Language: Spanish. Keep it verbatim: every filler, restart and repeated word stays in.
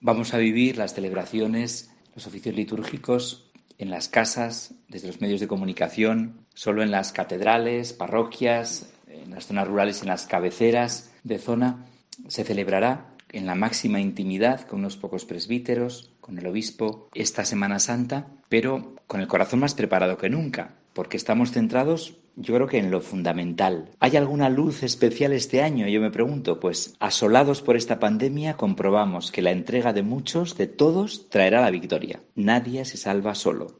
Vamos a vivir las celebraciones, los oficios litúrgicos en las casas, desde los medios de comunicación, solo en las catedrales, parroquias, en las zonas rurales, en las cabeceras de zona. Se celebrará en la máxima intimidad con unos pocos presbíteros, con el obispo, esta Semana Santa, pero con el corazón más preparado que nunca, porque estamos centrados, yo creo que en lo fundamental. ¿Hay alguna luz especial este año? Yo me pregunto, pues asolados por esta pandemia comprobamos que la entrega de muchos, de todos, traerá la victoria. Nadie se salva solo.